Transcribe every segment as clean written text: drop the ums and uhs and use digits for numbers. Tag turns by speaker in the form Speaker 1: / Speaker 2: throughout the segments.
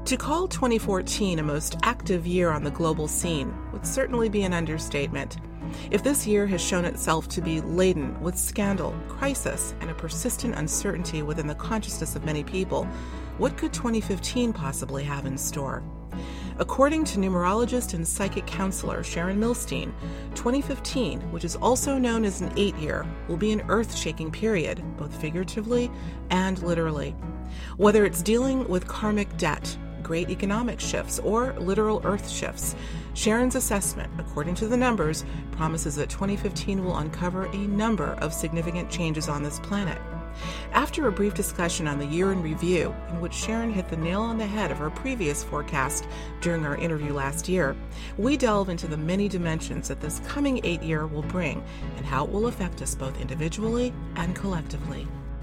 Speaker 1: To call 2014 a most active year on the global scene would certainly be an understatement. If this year has shown itself to be laden with scandal, crisis, and a persistent uncertainty within the consciousness of many people, what could 2015 possibly have in store? According to numerologist and psychic counselor Sharon Milstein, 2015, which is also known as an 8-year, will be an earth-shaking period, both figuratively and literally. Whether it's dealing with karmic debt, great economic shifts, or literal earth shifts, Sharon's assessment, according to the numbers, promises that 2015 will uncover a number of significant changes on this planet. After a brief discussion on the year in review, in which Sharon hit the nail on the head of her previous forecast during our interview last year, we delve into the many dimensions that this coming 8-year will bring and how it will affect us both individually and collectively.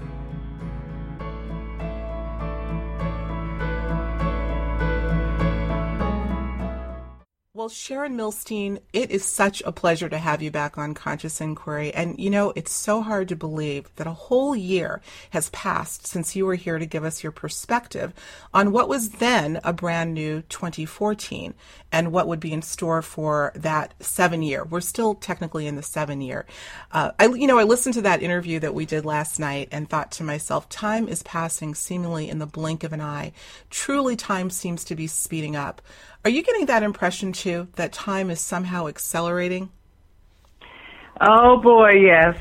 Speaker 1: Well, Sharon Milstein, it is such a pleasure to have you back on Conscious Inquiry. And, you know, it's so hard to believe that a whole year has passed since you were here to give us your perspective on what was then a brand new 2014 and what would be in store for that 7-year. We're still technically in the 7-year. I listened to that interview that we did last night and thought to myself, time is passing seemingly in the blink of an eye. Truly, time seems to be speeding up. Are you getting that impression, too, that time is somehow accelerating?
Speaker 2: Oh, boy, yes.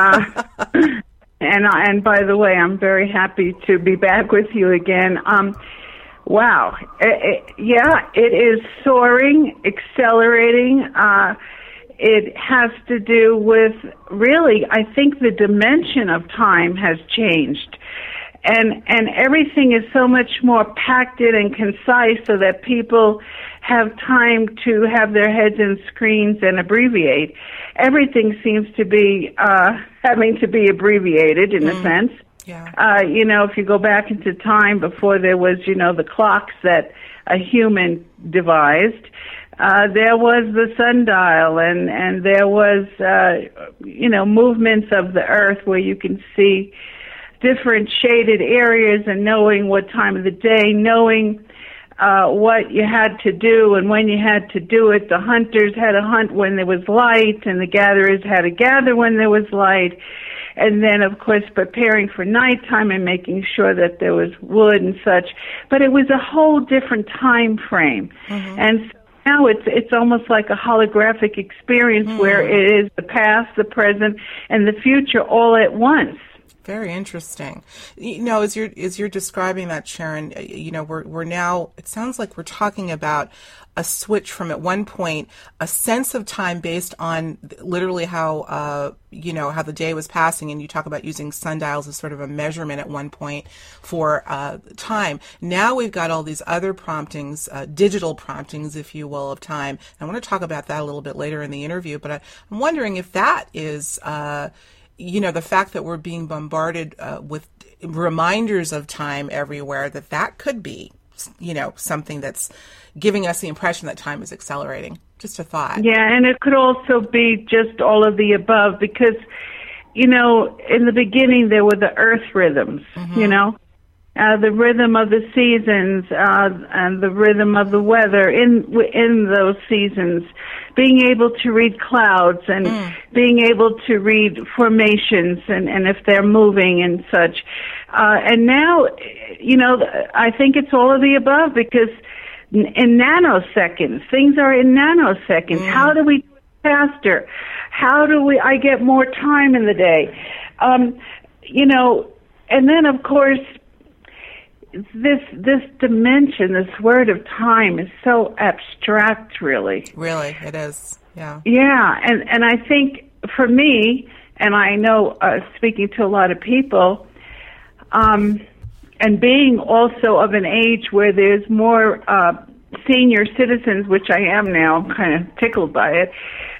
Speaker 2: And by the way, I'm very happy to be back with you again. Wow. It is soaring, accelerating. It has to do with, really, I think the dimension of time has changed. And everything is so much more packed in and concise so that people have time to have their heads in screens and abbreviate. Everything seems to be having to be abbreviated in a sense.
Speaker 1: Yeah.
Speaker 2: If you go back into time before there was, the clocks that a human devised, there was the sundial and there was, movements of the earth where you can see different shaded areas and knowing what time of the day, knowing what you had to do and when you had to do it. The hunters had to hunt when there was light and the gatherers had to gather when there was light. And then, of course, preparing for nighttime and making sure that there was wood and such. But it was a whole different time frame. Mm-hmm. And now it's almost like a holographic experience where it is the past, the present, and the future all at once.
Speaker 1: Very interesting. As you're describing that, Sharon, we're now, it sounds like we're talking about a switch from at one point a sense of time based on literally how the day was passing, and you talk about using sundials as sort of a measurement at one point for time. Now we've got all these other promptings, digital promptings, if you will, of time. I want to talk about that a little bit later in the interview, but I'm wondering if that is the fact that we're being bombarded with reminders of time everywhere, that could be, something that's giving us the impression that time is accelerating. Just a thought. Yeah,
Speaker 2: and it could also be just all of the above because, in the beginning there were the earth rhythms, the rhythm of the seasons and the rhythm of the weather in those seasons, being able to read clouds and being able to read formations and if they're moving and such. And now, I think it's all of the above because in nanoseconds, things are in nanoseconds. How do we do it faster? How do I get more time in the day? And then, of course, this dimension, this word of time is so abstract, really.
Speaker 1: Really, it is, yeah.
Speaker 2: Yeah, and I think for me, and I know speaking to a lot of people, and being also of an age where there's more senior citizens, which I am now, I'm kind of tickled by it,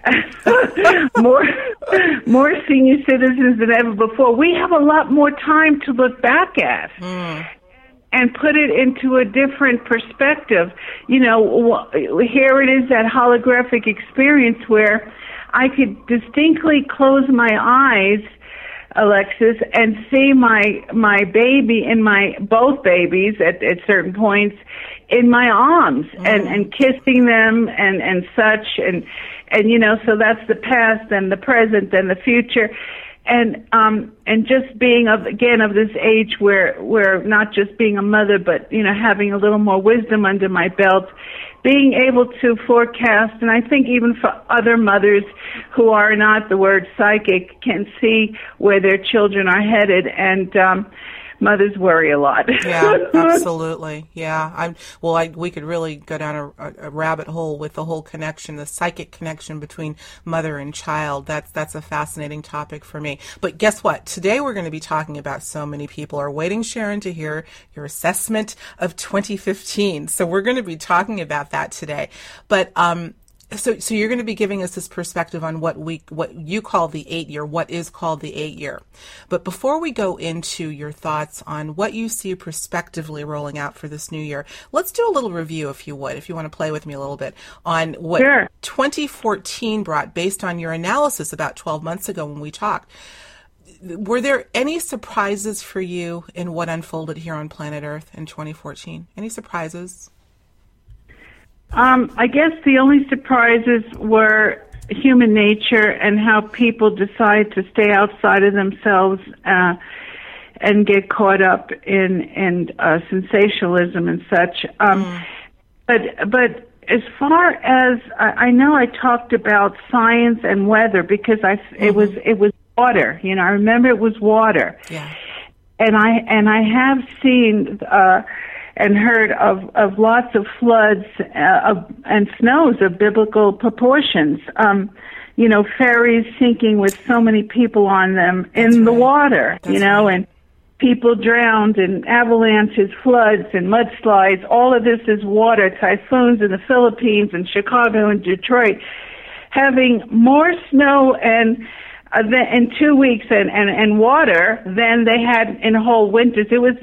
Speaker 2: more senior citizens than ever before, we have a lot more time to look back at. And put it into a different perspective. Here it is, that holographic experience where I could distinctly close my eyes Alexis, and see my baby and both babies at certain points in my arms and kissing them and such and so that's the past and the present and the future. And just being of this age where not just being a mother, but having a little more wisdom under my belt, being able to forecast, and I think even for other mothers who are not the word psychic can see where their children are headed, and mothers worry a lot.
Speaker 1: Yeah, absolutely. Yeah, we could really go down a rabbit hole with the whole connection, the psychic connection between mother and child. That's a fascinating topic for me. But guess what? Today we're going to be talking about, so many people are waiting, Sharon, to hear your assessment of 2015. So we're going to be talking about that today. But So you're going to be giving us this perspective on what you call the 8-year, what is called the 8-year. But before we go into your thoughts on what you see prospectively rolling out for this new year, let's do a little review, if you want to play with me a little bit, on what 2014 brought based on your analysis about 12 months ago when we talked. Were there any surprises for you in what unfolded here on planet Earth in 2014? Any surprises?
Speaker 2: I guess the only surprises were human nature and how people decide to stay outside of themselves and get caught up in sensationalism and such. But as far as I know, I talked about science and weather because it was water. I remember it was water.
Speaker 1: Yeah.
Speaker 2: And I have seen and heard of lots of floods and snows of biblical proportions. Ferries sinking with so many people on them in the water, and people drowned and avalanches, floods and mudslides. All of this is water. Typhoons in the Philippines and Chicago and Detroit having more snow and in 2 weeks and water than they had in whole winters. It was,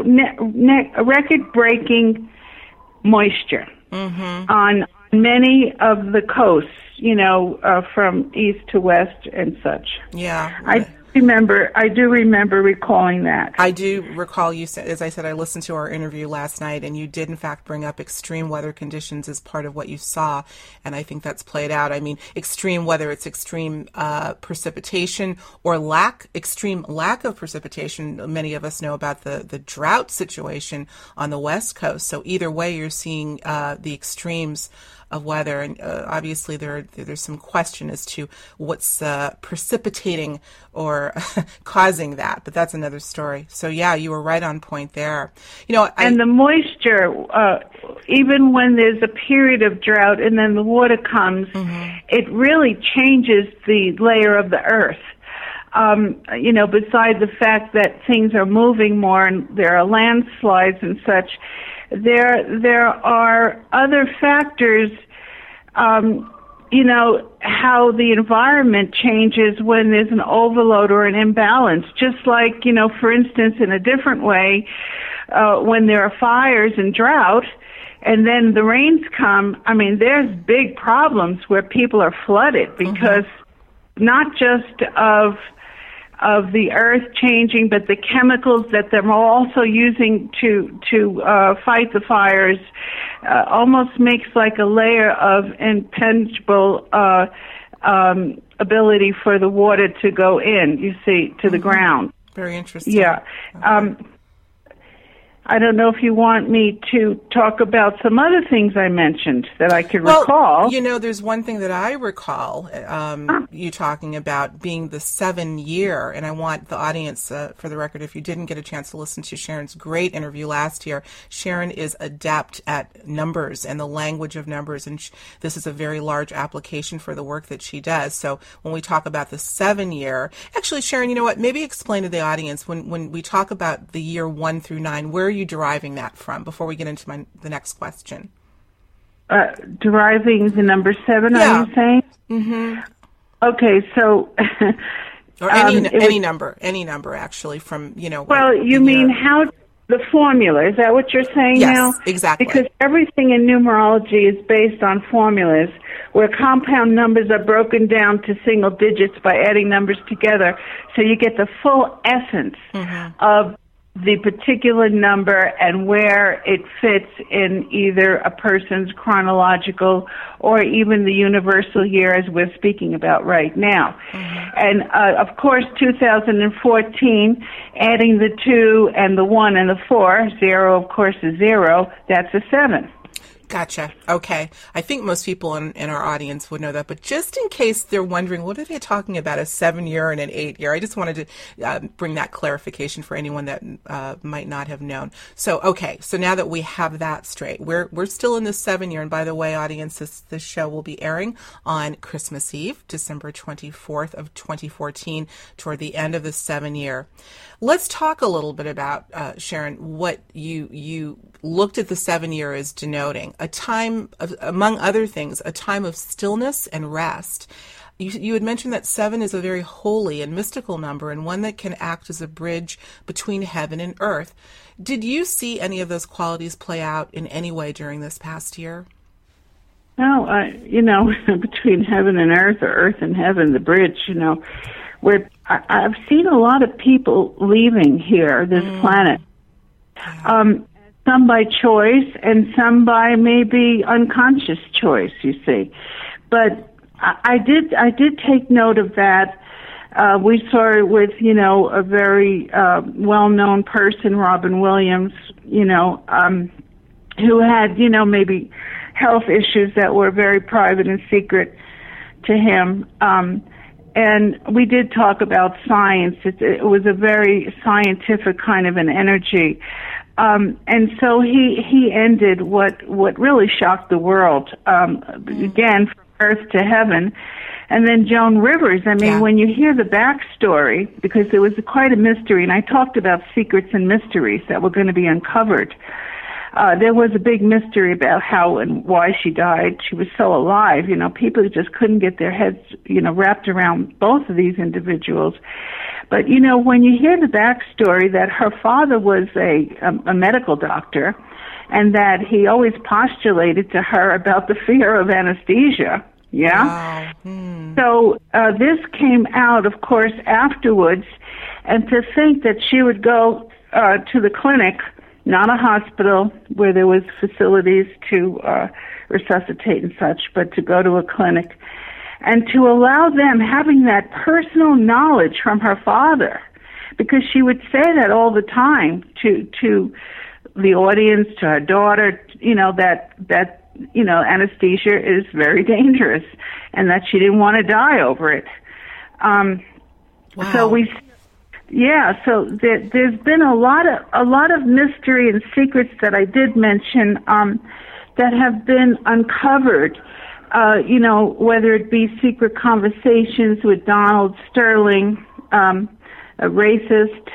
Speaker 2: record-breaking moisture on many of the coasts, from east to west and such.
Speaker 1: Yeah.
Speaker 2: I do remember recalling that.
Speaker 1: I do recall you said, as I said, I listened to our interview last night, and you did in fact bring up extreme weather conditions as part of what you saw, and I think that's played out. I mean, extreme, whether it's extreme precipitation or extreme lack of precipitation. Many of us know about the drought situation on the West Coast. So either way, you're seeing the extremes of weather, and obviously there's some question as to what's precipitating or causing that, but that's another story. So yeah, you were right on point there. And the moisture,
Speaker 2: even when there's a period of drought and then the water comes, it really changes the layer of the earth. Besides the fact that things are moving more and there are landslides and such, there are other factors, how the environment changes when there's an overload or an imbalance. Just like, for instance, in a different way, when there are fires and drought, and then the rains come, there's big problems where people are flooded because not just of the earth changing, but the chemicals that they're also using to fight the fires almost makes like a layer of impenetrable ability for the water to go in, you see, to the ground.
Speaker 1: Very interesting.
Speaker 2: Yeah. I don't know if you want me to talk about some other things I mentioned that I could recall.
Speaker 1: There's one thing that I recall you talking about being the 7-year, and I want the audience, for the record, if you didn't get a chance to listen to Sharon's great interview last year, Sharon is adept at numbers and the language of numbers, and this is a very large application for the work that she does. So when we talk about the 7-year, actually, Sharon, you know what? Maybe explain to the audience when we talk about the year 1 through 9, where are you deriving that from before we get into the next question?
Speaker 2: Deriving the number 7,
Speaker 1: yeah.
Speaker 2: Are you saying?
Speaker 1: Mm-hmm.
Speaker 2: Okay, so...
Speaker 1: or any number, actually, from,
Speaker 2: Well, you mean the formula. Is that what you're saying now?
Speaker 1: Yes, exactly.
Speaker 2: Because everything in numerology is based on formulas where compound numbers are broken down to single digits by adding numbers together. So you get the full essence of the particular number and where it fits in either a person's chronological or even the universal year as we're speaking about right now. And of course 2014, adding the 2 and the 1 and the 4, 0 of course is 0, that's a 7.
Speaker 1: Gotcha. Okay. I think most people in our audience would know that, but just in case they're wondering, what are they talking about, a 7-year and an 8-year? I just wanted to bring that clarification for anyone that might not have known. So, okay. So now that we have that straight, we're still in the 7-year. And by the way, audience, this show will be airing on Christmas Eve, December 24th of 2014, toward the end of the 7-year. Let's talk a little bit about, Sharon, what you looked at the 7-year as denoting. A time, among other things, a time of stillness and rest. You had mentioned that 7 is a very holy and mystical number and one that can act as a bridge between heaven and earth. Did you see any of those qualities play out in any way during this past year?
Speaker 2: No, between heaven and earth, or earth and heaven, the bridge, where I've seen a lot of people leaving here, this planet. Some by choice and some by maybe unconscious choice, you see. But I did take note of that. We saw it with, a very well-known person, Robin Williams, who had, maybe health issues that were very private and secret to him. And we did talk about science. It was a very scientific kind of an energy. And so he ended what really shocked the world, again, from earth to heaven. And then Joan Rivers, when you hear the backstory, because there was quite a mystery, and I talked about secrets and mysteries that were going to be uncovered. There was a big mystery about how and why she died. She was so alive, people just couldn't get their heads, wrapped around both of these individuals. But, when you hear the backstory that her father was a medical doctor and that he always postulated to her about the fear of anesthesia, yeah? Wow. So this came out, of course, afterwards, and to think that she would go to the clinic, not a hospital where there was facilities to resuscitate and such, but to go to a clinic, and to allow them having that personal knowledge from her father, because she would say that all the time to the audience, to her daughter, that anesthesia is very dangerous, and that she didn't want to die over it.
Speaker 1: Wow.
Speaker 2: So there's been a lot of mystery and secrets that I did mention that have been uncovered. Whether it be secret conversations with Donald Sterling, a racist,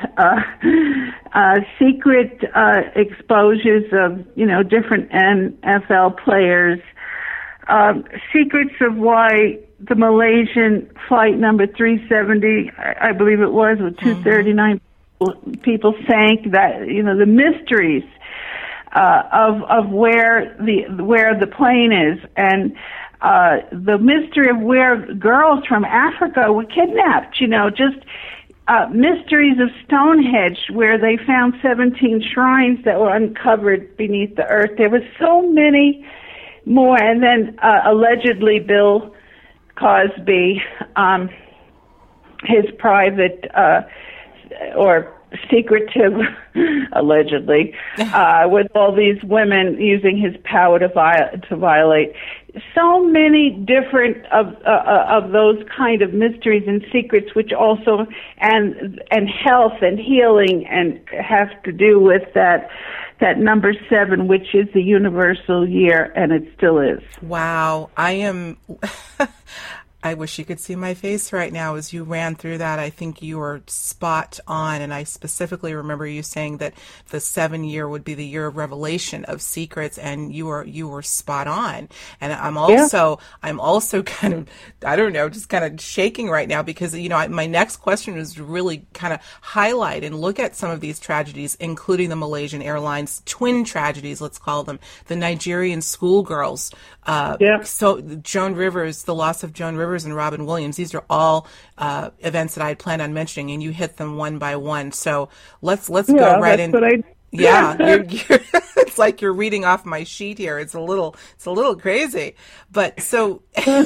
Speaker 2: secret exposures of, different NFL players, secrets of why the Malaysian flight number 370, I believe it was, with 239 people sank, that, the mysteries of where the plane is, and the mystery of where girls from Africa were kidnapped, just mysteries of Stonehenge, where they found 17 shrines that were uncovered beneath the earth. There were so many more. And then allegedly Bill Cosby, his private or secretive, allegedly, with all these women using his power to violate. So many different of those kind of mysteries and secrets, which also and health and healing and have to do with that number 7, which is the universal year, and it still is.
Speaker 1: Wow, I am. I wish you could see my face right now as you ran through that. I think you were spot on, and I specifically remember you saying that the 7-year would be the year of revelation of secrets, and you were spot on. And I'm also kind of, I don't know, just kind of shaking right now because my next question is really kind of highlight and look at some of these tragedies, including the Malaysian Airlines twin tragedies, let's call them, the Nigerian schoolgirls. So Joan Rivers, the loss of Joan Rivers and Robin Williams, these are all events that I had planned on mentioning, and you hit them one by one. So let's go right in. Yeah, it's like you're reading off my sheet here. It's a little crazy, but so
Speaker 2: well,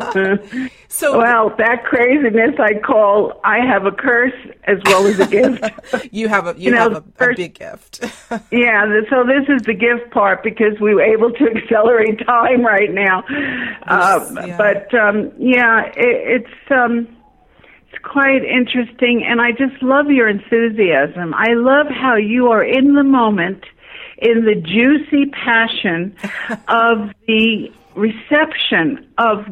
Speaker 2: that craziness I have a curse as well as a gift.
Speaker 1: you have a big gift.
Speaker 2: Yeah, so this is the gift part because we were able to accelerate time right now. It's quite interesting, and I just love your enthusiasm. I love how you are in the moment, in the juicy passion of the reception of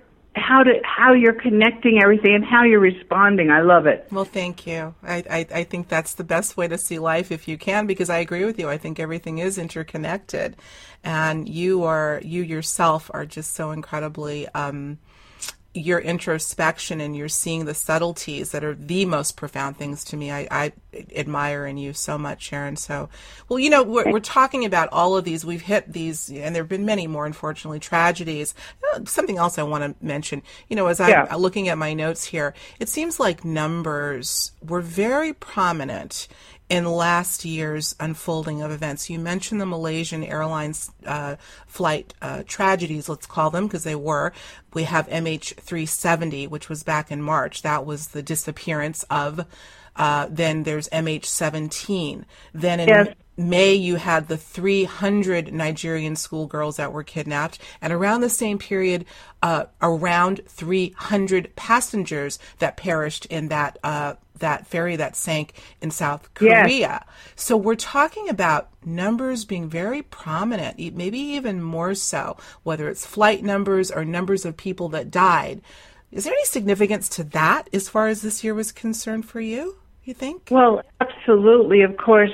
Speaker 2: how you're connecting everything and how you're responding. I love it.
Speaker 1: Well, thank you. I think that's the best way to see life if you can, because I agree with you. I think everything is interconnected, and you yourself are just so incredibly your introspection, and you're seeing the subtleties that are the most profound things to me. I admire in you so much, Sharon. So, well, we're talking about all of these. We've hit these, and there have been many more, unfortunately, tragedies. Something else I want to mention, as I'm looking at my notes here, it seems like numbers were very prominent in last year's unfolding of events. You mentioned the Malaysian Airlines flight tragedies, let's call them, because they were. We have MH370, which was back in March. That was the disappearance of. Then there's MH17. Then in May, you had the 300 Nigerian schoolgirls that were kidnapped. And around the same period, around 300 passengers that perished in that ferry that sank in South Korea. Yes. So we're talking about numbers being very prominent, maybe even more so, whether it's flight numbers or numbers of people that died. Is there any significance to that as far as this year was concerned for you, you think?
Speaker 2: Well, absolutely. Of course,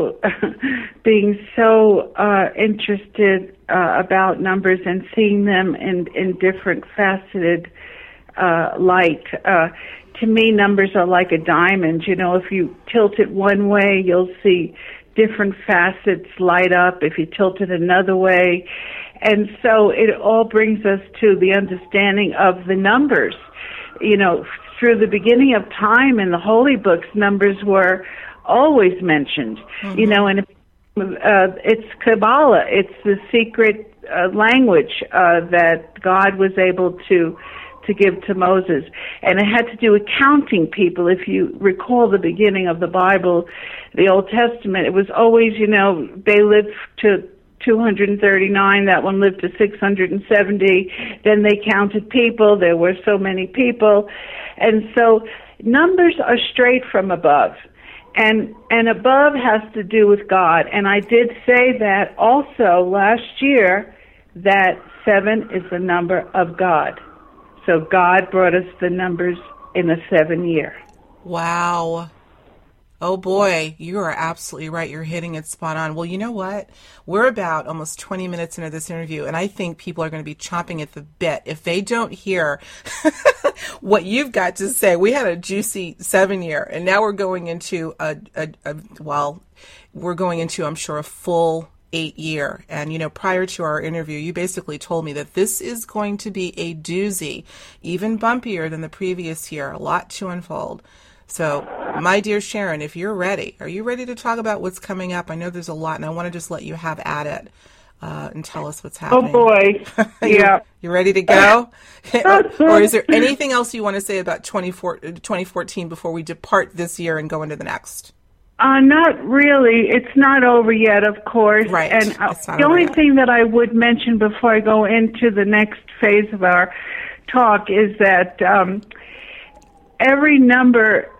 Speaker 2: being so interested about numbers and seeing them in different faceted light. To me, numbers are like a diamond. If you tilt it one way, you'll see different facets light up. If you tilt it another way. And so it all brings us to the understanding of the numbers. Through the beginning of time in the holy books, numbers were always mentioned. Mm-hmm. And it's Kabbalah. It's the secret language that God was able to give to Moses. And it had to do with counting people. If you recall the beginning of the Bible, the Old Testament, it was always, they lived to 239, that one lived to 670. Then they counted people. There were so many people. And so numbers are straight from above. And above has to do with God. And I did say that also last year, that 7 is the number of God. So God brought us the numbers in the 7-year.
Speaker 1: Wow. Oh boy, you are absolutely right. You're hitting it spot on. Well, you know what? We're about almost 20 minutes into this interview, and I think people are going to be chomping at the bit if they don't hear what you've got to say. We had a juicy 7-year, and now we're going into we're going into, I'm sure, a full 8-year. And, prior to our interview, you basically told me that this is going to be a doozy, even bumpier than the previous year, a lot to unfold. So, my dear Sharon, if you're ready, are you ready to talk about what's coming up? I know there's a lot, and I want to just let you have at it and tell us what's happening.
Speaker 2: Oh, boy. Yeah.
Speaker 1: You ready to go? Or is there anything else you want to say about 2014 before we depart this year and go into the next?
Speaker 2: Not really. It's not over yet, of course.
Speaker 1: Right.
Speaker 2: And the only thing that I would mention before I go into the next phase of our talk is that every number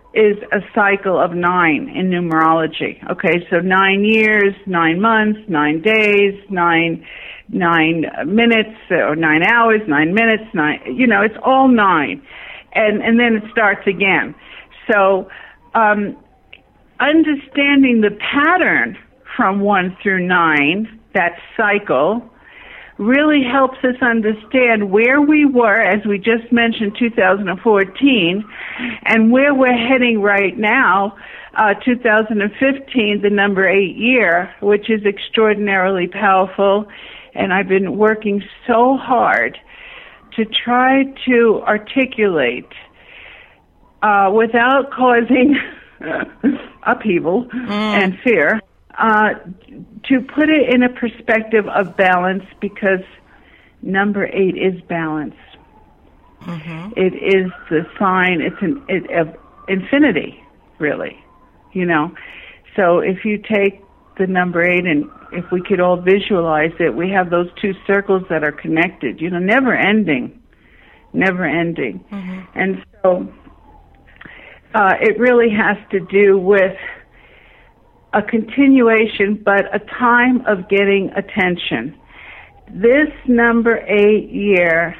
Speaker 2: is a cycle of 9 in numerology. Okay, so 9 years, 9 months, 9 days, 9 minutes, or 9 hours, 9 minutes, 9, it's all 9. And then it starts again. So, understanding the pattern from 1 through 9, that cycle, really helps us understand where we were, as we just mentioned, 2014, and where we're heading right now, 2015, the number 8 year, which is extraordinarily powerful. And I've been working so hard to try to articulate, without causing upheaval and fear, to put it in a perspective of balance, because number 8 is balance. Mm-hmm. It is the sign, of infinity, really, So if you take the number 8, and if we could all visualize it, we have those 2 circles that are connected, never ending. Mm-hmm. And so it really has to do with a continuation, but a time of getting attention. This number 8 year,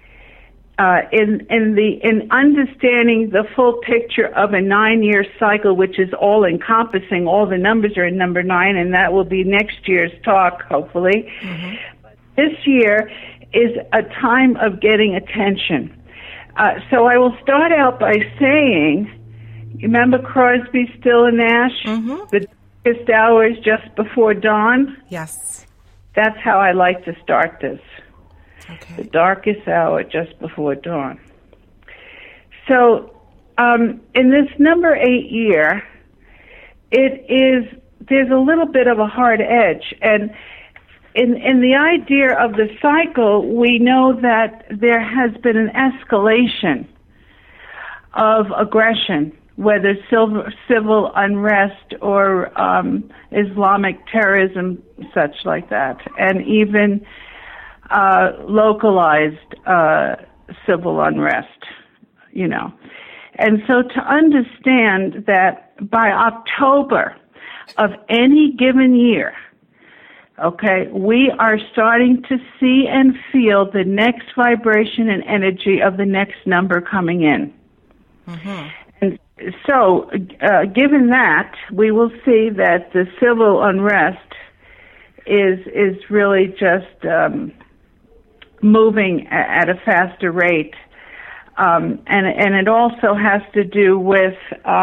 Speaker 2: in understanding the full picture of a 9-year cycle, which is all encompassing, all the numbers are in number 9, and that will be next year's talk, hopefully. Mm-hmm. This year is a time of getting attention. So I will start out by saying, you remember Crosby, Still, and Nash? Mm-hmm. The darkest hours just before dawn?
Speaker 1: Yes.
Speaker 2: That's how I like to start this.
Speaker 1: Okay.
Speaker 2: The darkest hour just before dawn. So, in this number 8 year, there's a little bit of a hard edge. And in the idea of the cycle, we know that there has been an escalation of aggression, whether civil unrest or Islamic terrorism, such like that, and even localized civil unrest, And so to understand that by October of any given year, okay, we are starting to see and feel the next vibration and energy of the next number coming in. Mm-hmm. And so, given that, we will see that the civil unrest is really just moving at a faster rate, and it also has to do with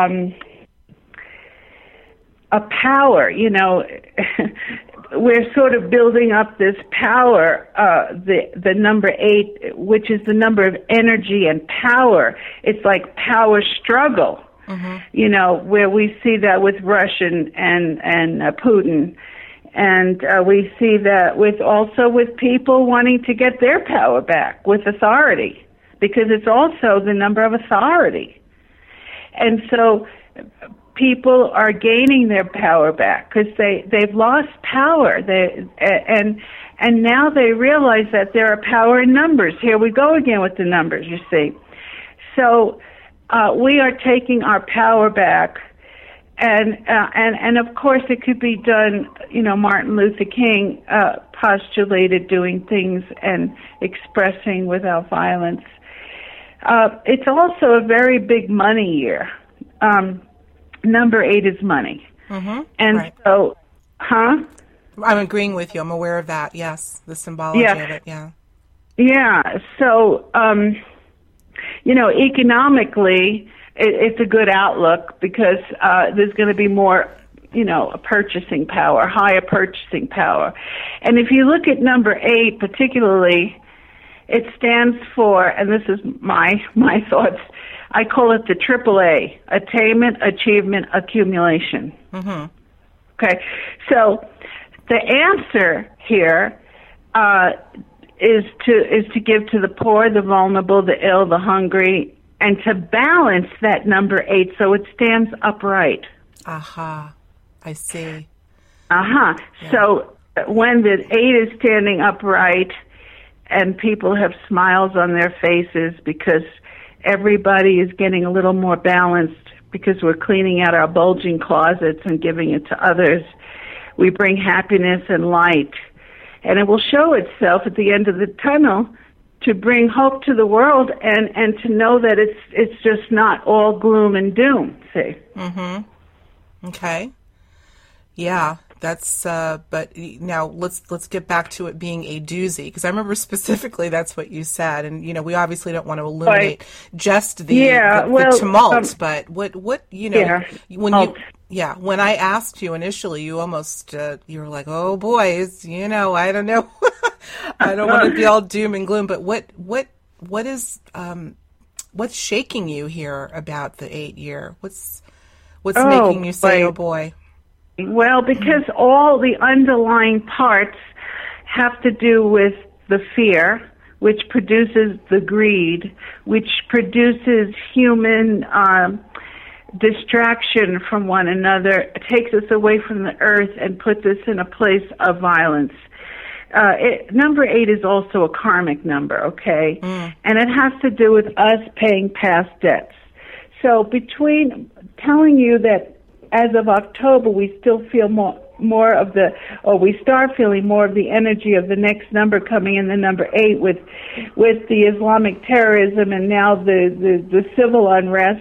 Speaker 2: a power. We're sort of building up this power, the number 8, which is the number of energy and power. It's like power struggle, mm-hmm. Where we see that with Russia and Putin. And we see that with people wanting to get their power back with authority, because it's also the number of authority. And so people are gaining their power back because they've lost power. And now they realize that there are power in numbers. Here we go again with the numbers, you see. So we are taking our power back. And of course it could be done, Martin Luther King postulated doing things and expressing without violence. It's also a very big money year. Number 8 is money. Mm-hmm. And right. So,
Speaker 1: I'm agreeing with you. I'm aware of that, yes, the symbology of it, yeah. Yeah,
Speaker 2: so, economically, it's a good outlook because there's going to be more, purchasing power, higher purchasing power. And if you look at number 8 particularly, it stands for, and this is my thoughts, I call it the AAA, attainment, achievement, accumulation. Mm-hmm. Okay, so the answer here is to give to the poor, the vulnerable, the ill, the hungry, and to balance that number 8 so it stands upright.
Speaker 1: Aha, I see.
Speaker 2: Yeah. So when the 8 is standing upright and people have smiles on their faces because everybody is getting a little more balanced because we're cleaning out our bulging closets and giving it to others. We bring happiness and light, and it will show itself at the end of the tunnel to bring hope to the world and to know that it's just not all gloom and doom, see?
Speaker 1: Mm-hmm. Okay. Yeah, that's, but now let's get back to it being a doozy, because I remember specifically that's what you said, and, we obviously don't want to illuminate just the tumult, but what, when I asked you initially, you almost, you were like, oh boy, I don't know. I don't want to be all doom and gloom, but what is, what's shaking you here about the 8 year? What's making you say, oh boy?
Speaker 2: Well, because all the underlying parts have to do with the fear, which produces the greed, which produces human distraction from one another, takes us away from the earth and puts us in a place of violence. Number 8 is also a karmic number, okay? And it has to do with us paying past debts. So between telling you that as of October, we still feel we start feeling more of the energy of the next number coming in, the number 8, with the Islamic terrorism and now the civil unrest.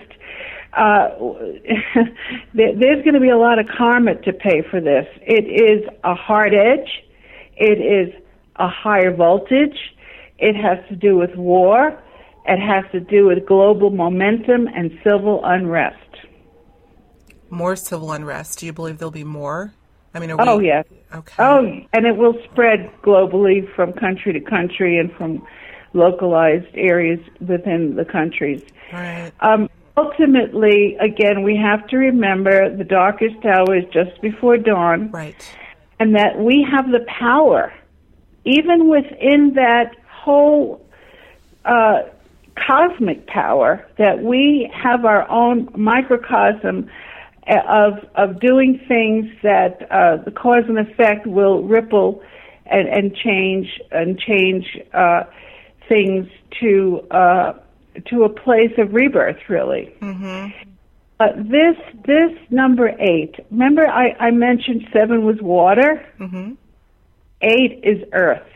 Speaker 2: There's going to be a lot of karma to pay for this. It is a hard edge. It is a higher voltage. It has to do with war. It has to do with global momentum and civil unrest.
Speaker 1: More civil unrest. Do you believe there'll be more? I mean,
Speaker 2: yes.
Speaker 1: Okay.
Speaker 2: Oh, and it will spread globally from country to country and from localized areas within the countries.
Speaker 1: Right.
Speaker 2: Ultimately, again, we have to remember the darkest hour is just before dawn.
Speaker 1: Right.
Speaker 2: And that we have the power, even within that whole cosmic power, that we have our own microcosm of doing things that the cause and effect will ripple and change things to a place of rebirth, really.
Speaker 1: Mm-hmm.
Speaker 2: This number 8. Remember, I mentioned 7 was water.
Speaker 1: Mm-hmm.
Speaker 2: 8 is earth.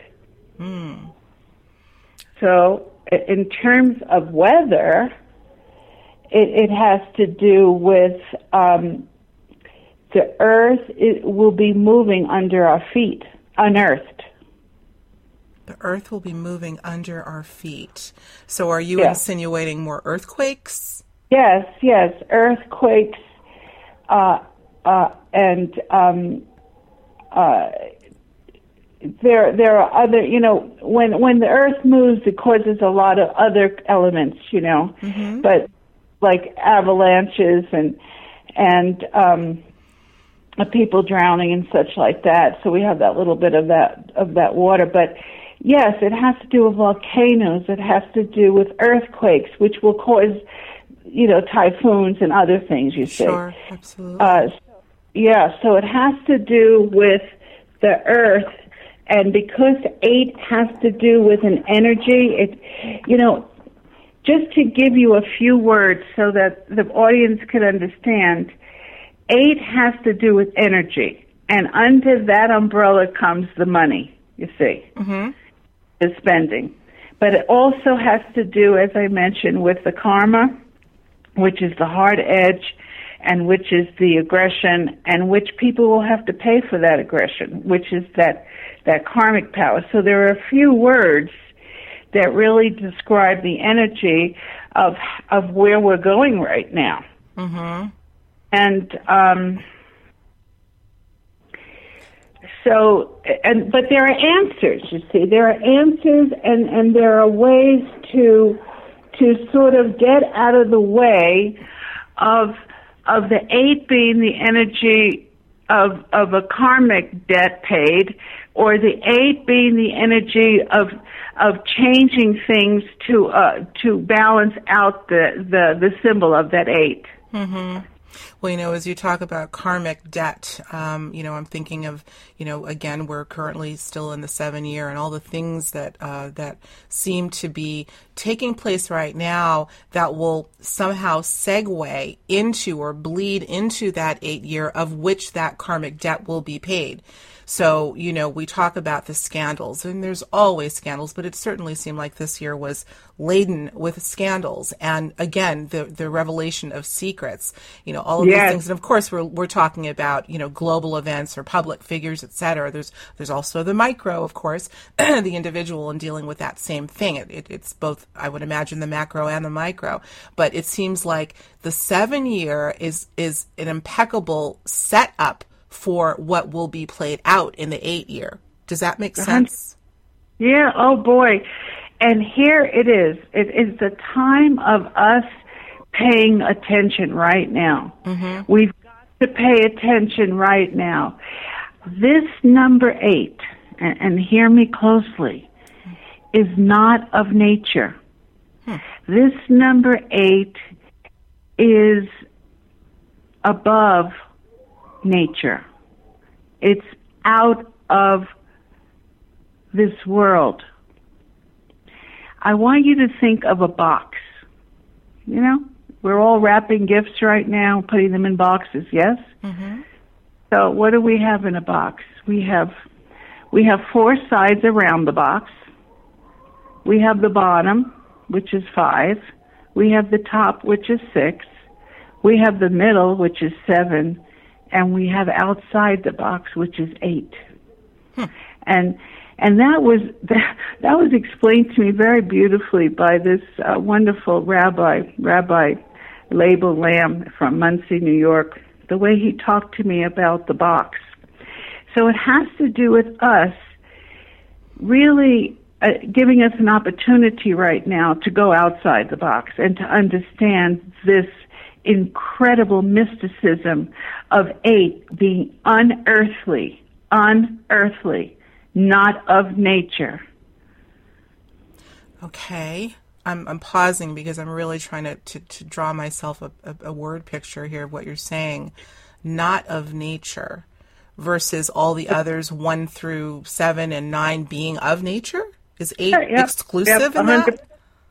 Speaker 2: So, in terms of weather, it has to do with the earth. It will be moving under our feet, unearthed.
Speaker 1: The earth will be moving under our feet. So are you insinuating more earthquakes?
Speaker 2: Yes, earthquakes, and there are other, when the earth moves, it causes a lot of other elements,
Speaker 1: Mm-hmm.
Speaker 2: but like avalanches and people drowning and such like that. So we have that little bit of that water. But yes, it has to do with volcanoes. It has to do with earthquakes, which will cause, typhoons and other things, you see.
Speaker 1: Sure, absolutely.
Speaker 2: So it has to do with the earth, and because 8 has to do with an energy, just to give you a few words so that the audience can understand, 8 has to do with energy, and under that umbrella comes the money, you see, the spending. But it also has to do, as I mentioned, with the karma, which is the hard edge, and which is the aggression, and which people will have to pay for that aggression, which is that karmic power. So there are a few words that really describe the energy of where we're going right now.
Speaker 1: Mm-hmm.
Speaker 2: And but there are answers, you see. There are answers, and there are ways to sort of get out of the way of the 8 being the energy of a karmic debt paid, or the 8 being the energy of changing things to balance out the symbol of that 8.
Speaker 1: Mm-hmm. Well, as you talk about karmic debt, I'm thinking of, again, we're currently still in the 7-year, and all the things that seem to be taking place right now that will somehow segue into or bleed into that 8-year, of which that karmic debt will be paid. So, we talk about the scandals, and there's always scandals, but it certainly seemed like this year was laden with scandals. And again, the revelation of secrets, all of these things. And of course, we're talking about, global events or public figures, et cetera. There's also the micro, of course, the individual, and dealing with that same thing. It's both, I would imagine, the macro and the micro. But it seems like the 7-year is an impeccable setup for what will be played out in the 8-year. Does that make sense?
Speaker 2: Yeah, oh boy. And here it is. It is the time of us paying attention right now. Mm-hmm. We've got to pay attention right now. This number 8, and hear me closely, is not of nature. This number 8 is above nature. It's out of this world. I want you to think of a box. We're all wrapping gifts right now, putting them in boxes, yes? Mm-hmm. So what do we have in a box? We have 4 sides around the box. We have the bottom, which is 5. We have the top, which is 6. We have the middle, which is 7. And we have outside the box, which is 8. And that was explained to me very beautifully by this wonderful Rabbi Label Lamb from Muncie, New York, the way he talked to me about the box. So it has to do with us really giving us an opportunity right now to go outside the box and to understand this incredible mysticism of 8 being unearthly, not of nature.
Speaker 1: Okay. I'm pausing because I'm really trying to draw myself a word picture here of what you're saying. Not of nature versus all the others 1 through 7 and 9 being of nature? Is 8 exclusive in that?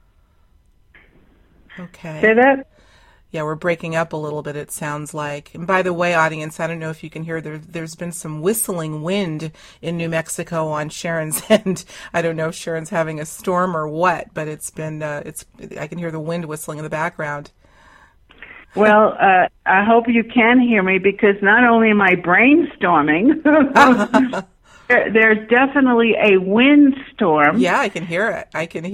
Speaker 1: Okay.
Speaker 2: Say that?
Speaker 1: Yeah, we're breaking up a little bit, it sounds like. And by the way, audience, I don't know if you can hear, there's been some whistling wind in New Mexico on Sharon's end. I don't know if Sharon's having a storm or what, but it's been, I can hear the wind whistling in the background.
Speaker 2: Well, I hope you can hear me, because not only am I brainstorming, there's definitely a windstorm.
Speaker 1: Yeah, I can hear it.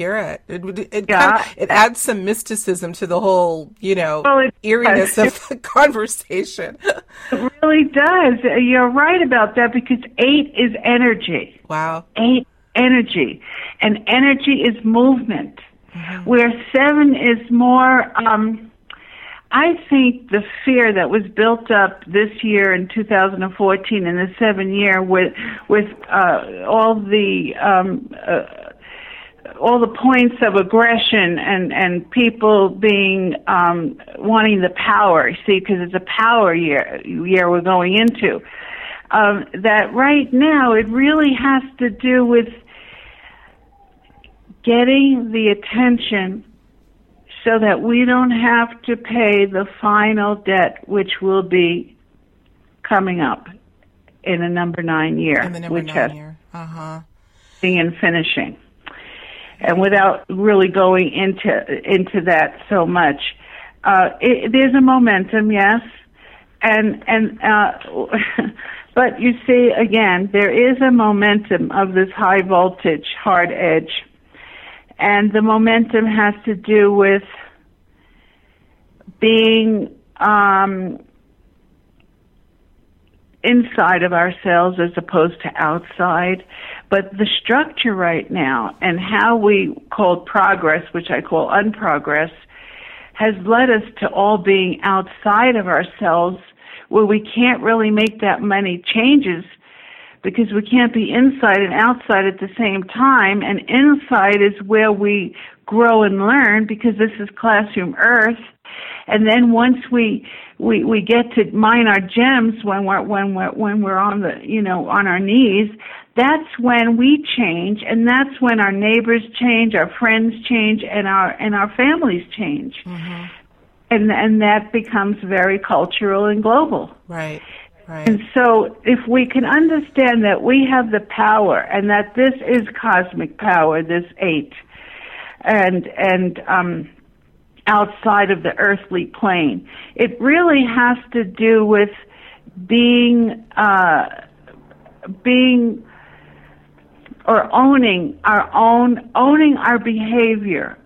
Speaker 1: It adds some mysticism to the whole, eeriness of the conversation.
Speaker 2: It really does. You're right about that, because 8 is energy.
Speaker 1: Wow.
Speaker 2: 8 energy. And energy is movement. Mm-hmm. Where 7 is more, I think the fear that was built up this year in 2014 in the 7-year with all the points of aggression and people being wanting the power. See, because it's a power year we're going into. That right now it really has to do with getting the attention, so that we don't have to pay the final debt, which will be coming up in the number 9 year.
Speaker 1: In the number 9 year. Uh-huh.
Speaker 2: And finishing. And without really going into that so much, there's a momentum, yes. But you see, again, there is a momentum of this high voltage, hard edge. And the momentum has to do with being inside of ourselves as opposed to outside. But the structure right now and how we call progress, which I call unprogress, has led us to all being outside of ourselves, where we can't really make that many changes, because we can't be inside and outside at the same time. And inside is where we grow and learn, because this is classroom earth. And then once we get to mine our gems when we're on the, on our knees, that's when we change, and that's when our neighbors change, our friends change, and our families change. Mm-hmm. And that becomes very cultural and global.
Speaker 1: Right. Right.
Speaker 2: And so if we can understand that we have the power and that this is cosmic power, this 8, and outside of the earthly plane, it really has to do with being or owning our behavior,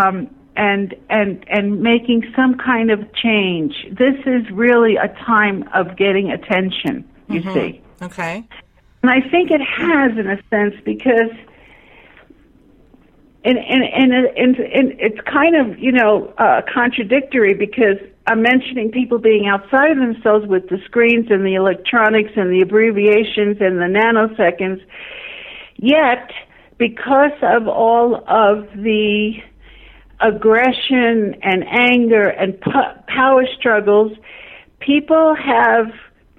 Speaker 2: and making some kind of change. This is really a time of getting attention, you see.
Speaker 1: Okay.
Speaker 2: And I think it has, in a sense, because and it's kind of, contradictory, because I'm mentioning people being outside of themselves with the screens and the electronics and the abbreviations and the nanoseconds. Yet, because of all of the aggression and anger and power struggles, people have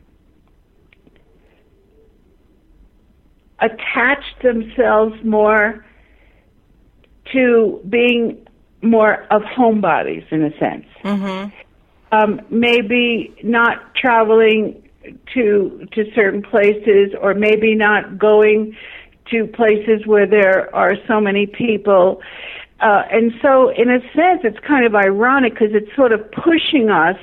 Speaker 2: attached themselves more to being more of homebodies, in a sense. Mm-hmm. Maybe not traveling to certain places, or maybe not going to places where there are so many people. And so, in a sense, it's kind of ironic, because it's sort of pushing us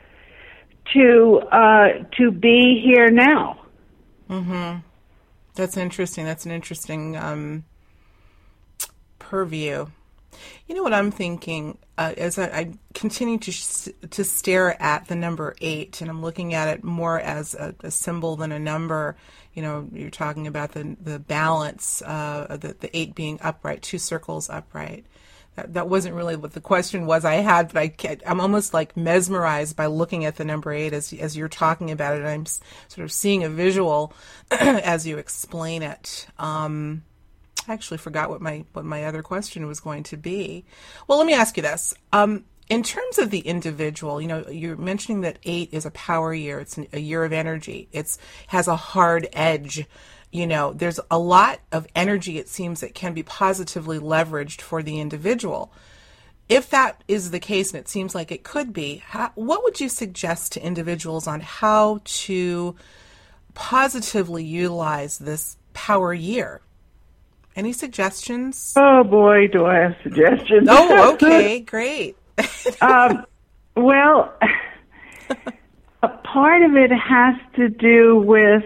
Speaker 2: to be here now.
Speaker 1: Mm-hmm. That's interesting. That's an interesting purview. You know what I'm thinking, as I continue to stare at the number 8, and I'm looking at it more as a symbol than a number. You're talking about the balance, the 8 being upright, 2 circles upright. That wasn't really what the question was I had, but I'm almost like mesmerized by looking at the number 8 as you're talking about it. I'm sort of seeing a visual as you explain it. I actually forgot what my other question was going to be. Well, let me ask you this. In terms of the individual, you're mentioning that 8 is a power year. It's a year of energy. Has a hard edge. There's a lot of energy, it seems, that can be positively leveraged for the individual. If that is the case, and it seems like it could be, what would you suggest to individuals on how to positively utilize this power year? Any suggestions?
Speaker 2: Oh, boy, do I have suggestions.
Speaker 1: Oh, okay, great.
Speaker 2: Well, a part of it has to do with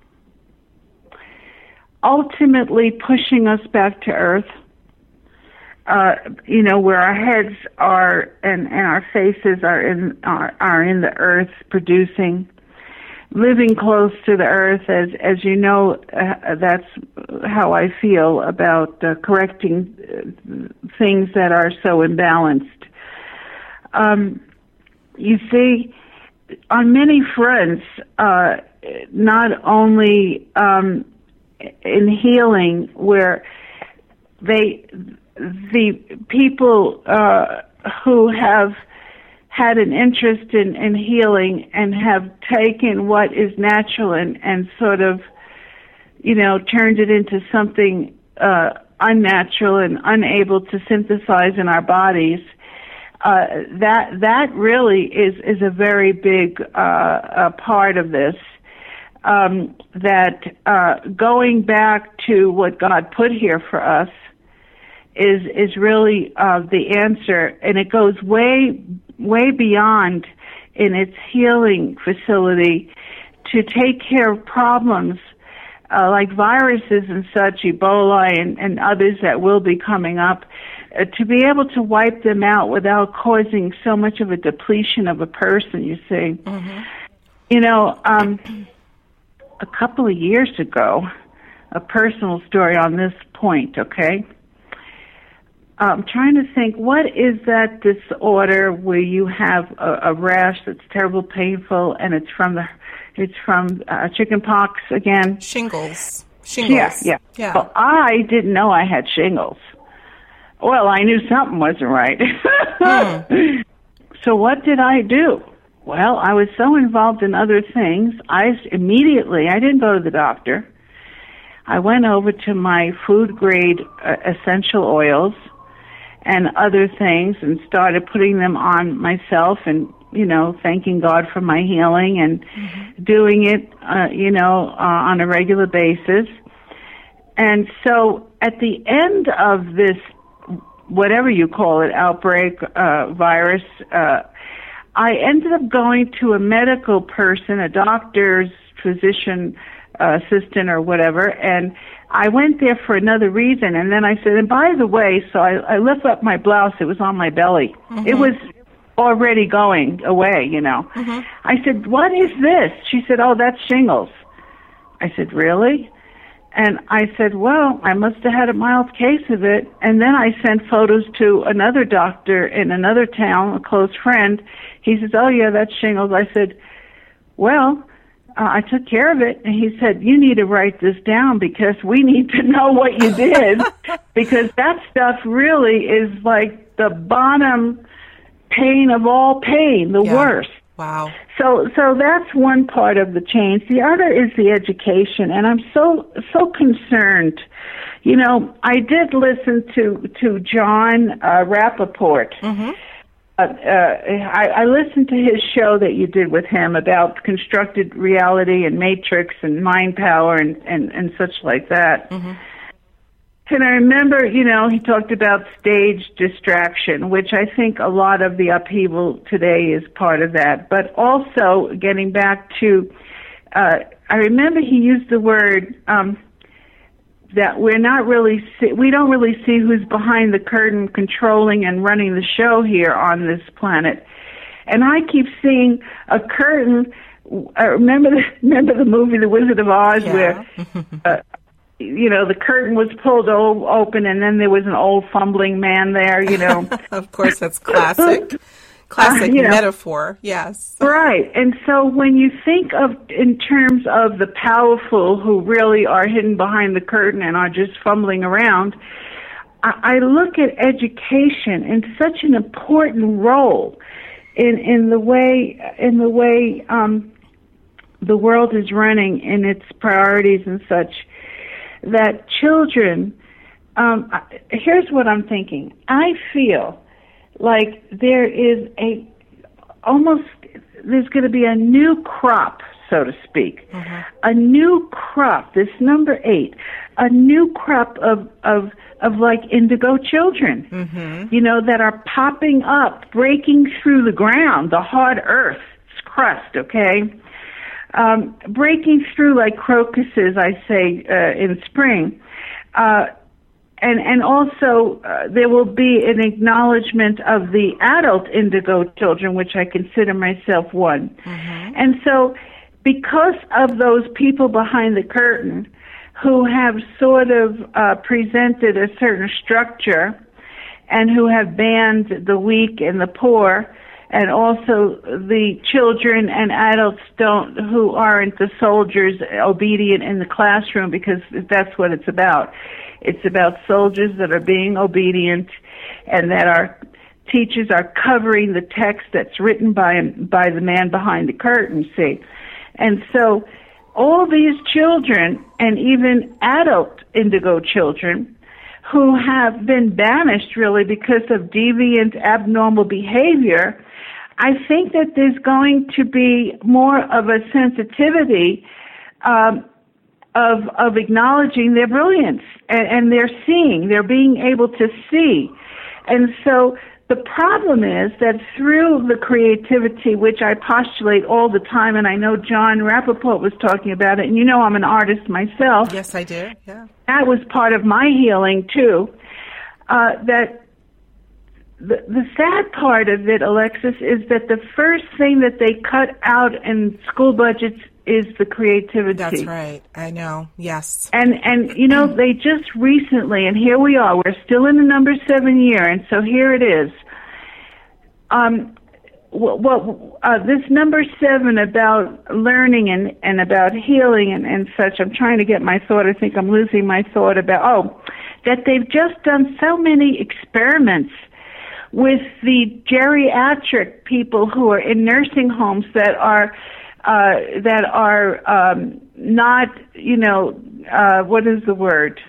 Speaker 2: ultimately pushing us back to earth, where our heads are and our faces are in the earth, producing, living close to the earth. As you know, that's how I feel about correcting things that are so imbalanced. You see, on many fronts, not only in healing, where the people who have had an interest in healing and have taken what is natural and sort of, turned it into something unnatural and unable to synthesize in our bodies, that really is a very big part of this. That going back to what God put here for us is really the answer, and it goes way beyond in its healing facility to take care of problems like viruses and such, Ebola and others that will be coming up, to be able to wipe them out without causing so much of a depletion of a person, you see. Mm-hmm. A couple of years ago, a personal story on this point, okay? I'm trying to think, what is that disorder where you have a rash that's terrible, painful, and it's from chicken pox again?
Speaker 1: Shingles.
Speaker 2: Yeah. Well, I didn't know I had shingles. Well, I knew something wasn't right. So what did I do? Well, I was so involved in other things, I didn't go to the doctor. I went over to my food-grade essential oils and other things and started putting them on myself and, thanking God for my healing and doing it, on a regular basis. And so at the end of this, whatever you call it, outbreak, virus, I ended up going to a medical person, a doctor's physician assistant or whatever, and I went there for another reason. And then I said, and by the way, so I lift up my blouse. It was on my belly. It was already going away, I said, what is this? She said, oh, that's shingles. I said, really? And I said, well, I must have had a mild case of it. And then I sent photos to another doctor in another town, a close friend. He says, oh, yeah, that's shingles. I said, well, I took care of it. And he said, you need to write this down because we need to know what you did because that stuff really is like the bottom pain of all pain, the worst.
Speaker 1: Wow.
Speaker 2: So that's one part of the change. The other is the education, and I'm so concerned. I did listen to John Rappaport. I listened to his show that you did with him about constructed reality and matrix and mind power and such like that. And I remember, he talked about stage distraction, which I think a lot of the upheaval today is part of that. But also, getting back to, I remember he used the word that we don't really see who's behind the curtain controlling and running the show here on this planet. And I keep seeing a curtain. Remember the movie The Wizard of Oz, where the curtain was pulled open, and then there was an old fumbling man there,
Speaker 1: Of course, that's classic metaphor, yes.
Speaker 2: Right. And so when you think of, in terms of the powerful who really are hidden behind the curtain and are just fumbling around, I look at education in such an important role in the way the world is running in its priorities and such, that children, here's what I'm thinking. I feel like there's going to be a new crop, so to speak. A new crop, this number 8, a new crop of like indigo children, that are popping up, breaking through the ground, the hard earth's crust, okay? Breaking through like crocuses, I say, in spring. And also there will be an acknowledgement of the adult indigo children, which I consider myself one. And so because of those people behind the curtain who have sort of presented a certain structure and who have banned the weak and the poor, and also the children and adults who aren't the soldiers obedient in the classroom, because that's what it's about. It's about soldiers that are being obedient and that our teachers are covering the text that's written by the man behind the curtain, see. And so all these children and even adult indigo children who have been banished really because of deviant, abnormal behavior, I think that there's going to be more of a sensitivity of acknowledging their brilliance and they're being able to see. And so the problem is that through the creativity, which I postulate all the time, and I know John Rappaport was talking about it, and I'm an artist myself.
Speaker 1: Yes, I do, yeah.
Speaker 2: That was part of my healing, too, that the sad part of it, Alexis, is that the first thing that they cut out in school budgets is the creativity.
Speaker 1: That's right. I know. Yes.
Speaker 2: And they just recently, and here we are, we're still in the number 7 year, and so here it is. This number 7 about learning and about healing and such, I'm trying to get my thought. I think I'm losing my thought about, that they've just done so many experiments with the geriatric people who are in nursing homes that are not, what is the word?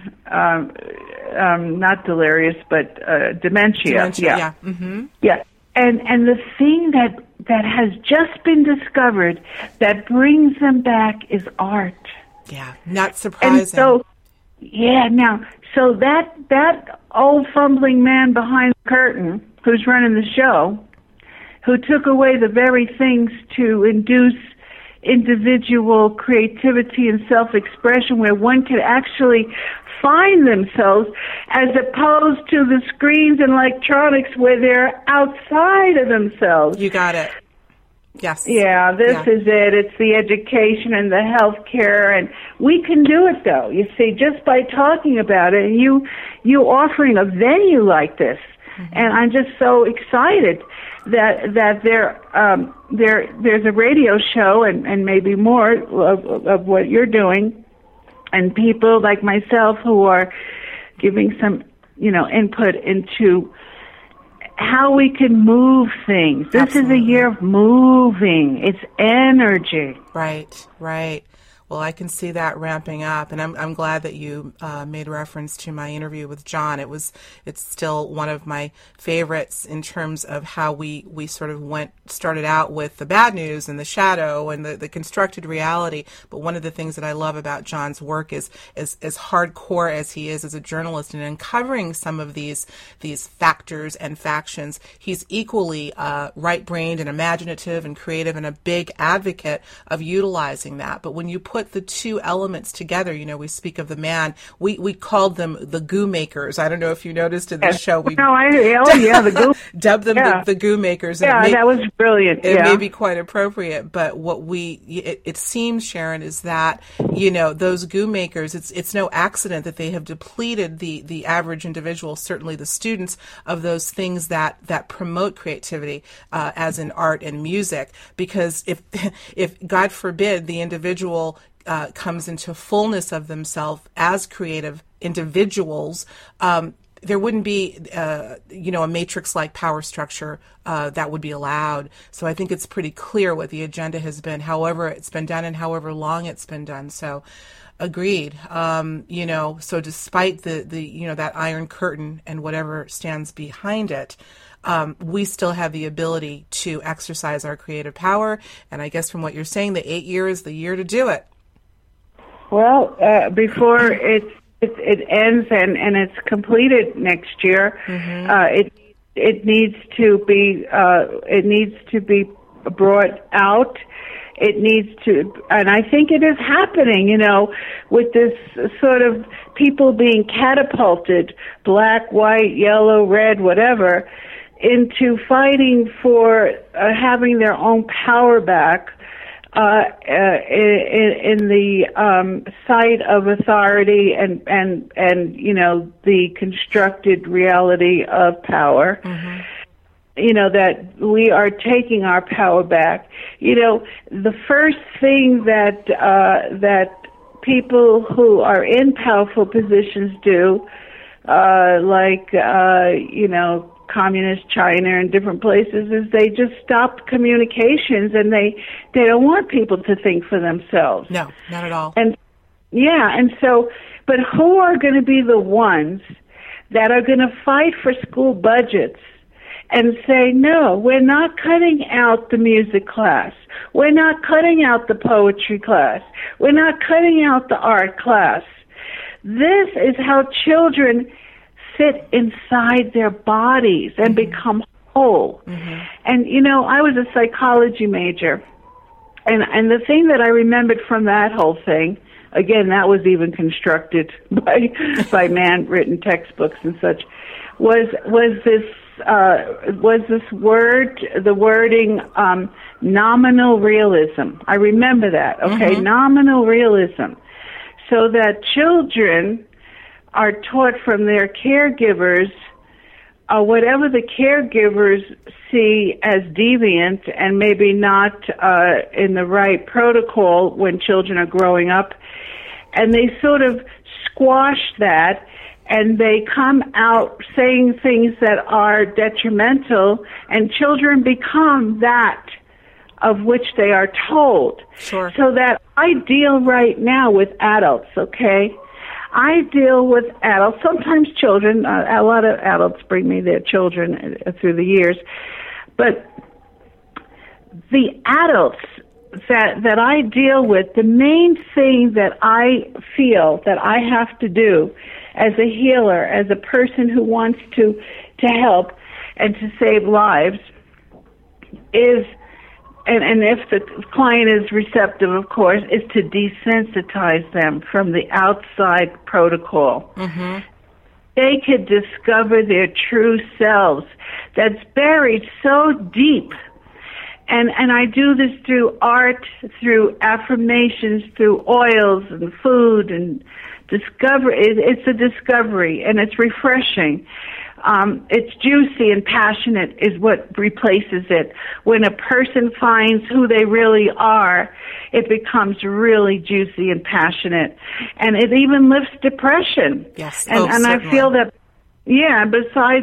Speaker 2: Not delirious, but dementia.
Speaker 1: Yeah. Mm-hmm.
Speaker 2: Yeah. And the thing that has just been discovered that brings them back is art.
Speaker 1: Yeah, not surprising.
Speaker 2: And so, so that old fumbling man behind the curtain who's running the show, who took away the very things to induce individual creativity and self-expression where one could actually find themselves, as opposed to the screens and electronics where they're outside of themselves.
Speaker 1: You got it. Yes.
Speaker 2: Yeah, this is it. It's the education and the health care, and we can do it, though. You see, just by talking about it, and you offering a venue like this, and I'm just so excited that there's a radio show and maybe more of what you're doing, and people like myself who are giving some input into how we can move things. This
Speaker 1: Absolutely.
Speaker 2: is a year of moving. It's energy.
Speaker 1: Right. Well, I can see that ramping up, and I'm glad that you made reference to my interview with John. It's still one of my favorites in terms of how we sort of started out with the bad news and the shadow and the constructed reality. But one of the things that I love about John's work is as hardcore as he is as a journalist and uncovering some of these factors and factions, he's equally right-brained and imaginative and creative and a big advocate of utilizing that. But when you put the two elements together, we speak of the man, we called them the goo makers. I don't know if you noticed in the show.
Speaker 2: The goo.
Speaker 1: Dubbed them the goo makers.
Speaker 2: And that was brilliant.
Speaker 1: It may be quite appropriate, but what it seems, Sharon, is that, those goo makers, it's no accident that they have depleted the average individual, certainly the students, of those things that promote creativity, as in art and music, because if God forbid the individual comes into fullness of themselves as creative individuals, there wouldn't be, a matrix-like power structure that would be allowed. So I think it's pretty clear what the agenda has been, however it's been done and however long it's been done. So agreed. So despite the that iron curtain and whatever stands behind it, we still have the ability to exercise our creative power. And I guess from what you're saying, the 8 year is the year to do it.
Speaker 2: Well, before it ends and it's completed next year, it needs to be brought out. It needs to, and I think it is happening, with this sort of people being catapulted, black, white, yellow, red, whatever, into fighting for having their own power back in the sight of authority and the constructed reality of power. That we are taking our power back. The first thing that people who are in powerful positions do, like communist China and different places, is they just stop communications and they don't want people to think for themselves.
Speaker 1: No, not at all.
Speaker 2: And so, but who are going to be the ones that are going to fight for school budgets and say, no, we're not cutting out the music class. We're not cutting out the poetry class. We're not cutting out the art class. This is how children fit inside their bodies and become whole. And, I was a psychology major, and the thing that I remembered from that whole thing, again, that was even constructed by man-written textbooks and such, was this word, the wording, nominal realism. I remember that, okay? Nominal realism. So that children are taught from their caregivers whatever the caregivers see as deviant and maybe not in the right protocol when children are growing up. And they sort of squash that and they come out saying things that are detrimental, and children become that of which they are told.
Speaker 1: Sure.
Speaker 2: So that I deal right now with adults, okay? I deal with adults, sometimes children. A lot of adults bring me their children through the years. But the adults that I deal with, the main thing that I feel that I have to do as a healer, as a person who wants to help and to save lives, is, and if the client is receptive, of course, is to desensitize them from the outside protocol.
Speaker 1: Mm-hmm.
Speaker 2: They could discover their true selves that's buried so deep. And I do this through art, through affirmations, through oils and food, and it's a discovery, and it's refreshing. It's juicy and passionate is what replaces it. When a person finds who they really are, it becomes really juicy and passionate. And it even lifts depression.
Speaker 1: Yes.
Speaker 2: And I feel that, yeah, besides,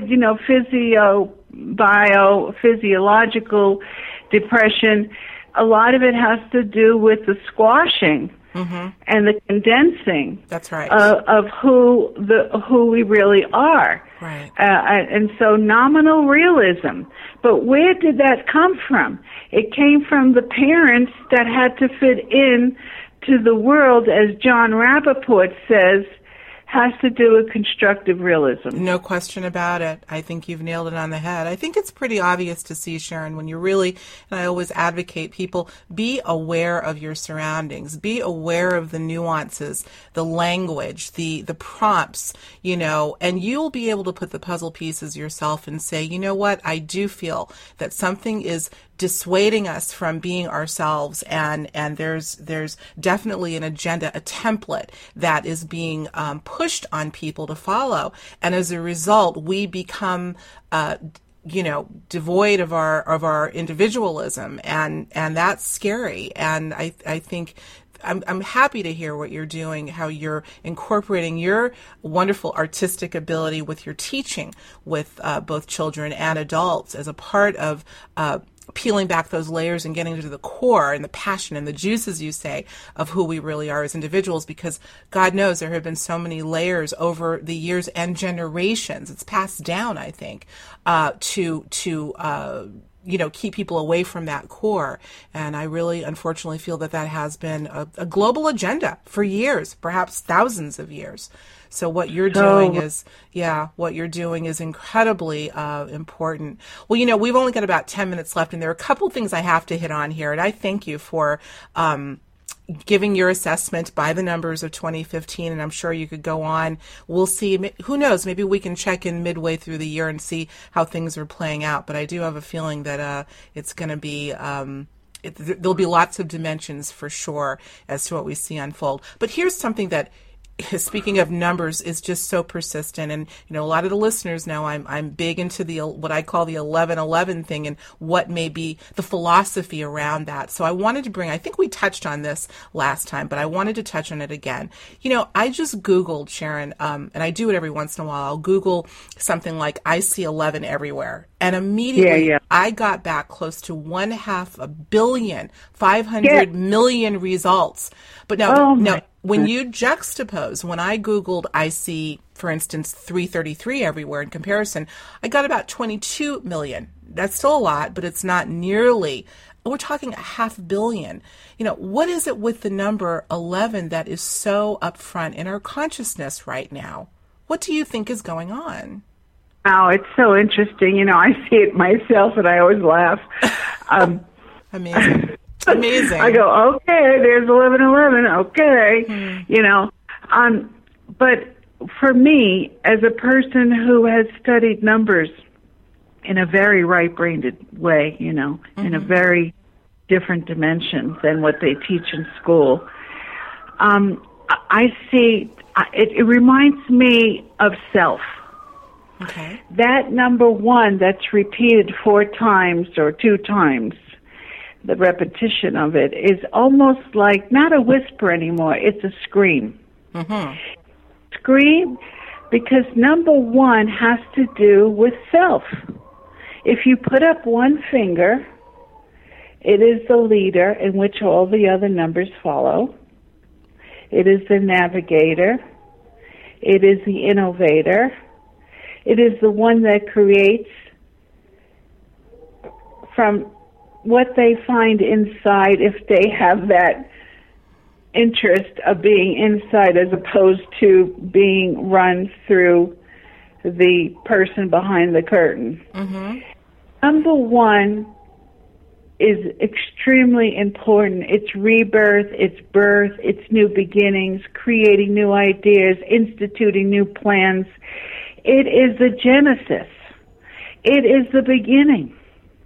Speaker 2: physiological depression, a lot of it has to do with the squashing and the condensing.
Speaker 1: That's right.
Speaker 2: Of who we really are.
Speaker 1: Right.
Speaker 2: And so nominal realism. But where did that come from? It came from the parents that had to fit in to the world, as John Rappaport says, has to do with constructive realism.
Speaker 1: No question about it. I think you've nailed it on the head. I think it's pretty obvious to see, Sharon, when you really, and I always advocate people, be aware of your surroundings, be aware of the nuances, the language, the prompts, and you'll be able to put the puzzle pieces yourself and say, you know what, I do feel that something is dissuading us from being ourselves, and there's definitely an agenda, a template that is being pushed on people to follow, and as a result, we become devoid of our individualism, and that's scary. And I think I'm happy to hear what you're doing, how you're incorporating your wonderful artistic ability with your teaching with both children and adults as a part of peeling back those layers and getting to the core and the passion and the juices, you say, of who we really are as individuals, because God knows there have been so many layers over the years and generations. It's passed down, I think, to keep people away from that core. And I really, unfortunately, feel that has been a global agenda for years, perhaps thousands of years. So what you're doing is incredibly important. Well, we've only got about 10 minutes left, and there are a couple things I have to hit on here. And I thank you for giving your assessment by the numbers of 2015, and I'm sure you could go on. We'll see. Who knows? Maybe we can check in midway through the year and see how things are playing out. But I do have a feeling that it's going to be there'll be lots of dimensions for sure as to what we see unfold. But here's something that, speaking of numbers, is just so persistent, and a lot of the listeners know I'm big into what I call the 11-11 thing, and what may be the philosophy around that. So I wanted to I think we touched on this last time, but I wanted to touch on it again. I just Googled, Sharon, and I do it every once in a while. I'll Google something like I see 11 everywhere, and immediately I got back close to 500 million results. But now. When you juxtapose, when I Googled, I see, for instance, 333 everywhere in comparison, I got about 22 million. That's still a lot, but it's not nearly, we're talking 500 million. What is it with the number 11 that is so upfront in our consciousness right now? What do you think is going on?
Speaker 2: Oh, it's so interesting. I see it myself, and I always laugh.
Speaker 1: Amazing. Amazing.
Speaker 2: I go, okay, there's 11-11, okay, but for me, as a person who has studied numbers in a very right-brained way, in a very different dimension than what they teach in school, I see, it reminds me of self.
Speaker 1: Okay.
Speaker 2: That number 1 that's repeated 4 times or 2 times, the repetition of it is almost like not a whisper anymore. It's a scream.
Speaker 1: Mm-hmm.
Speaker 2: Scream because number one has to do with self. If you put up one finger, it is the leader in which all the other numbers follow. It is the navigator. It is the innovator. It is the one that creates from what they find inside, if they have that interest of being inside as opposed to being run through the person behind the curtain.
Speaker 1: Mm-hmm.
Speaker 2: Number one is extremely important. It's rebirth, it's birth, it's new beginnings, creating new ideas, instituting new plans. It is the genesis. It is the beginning.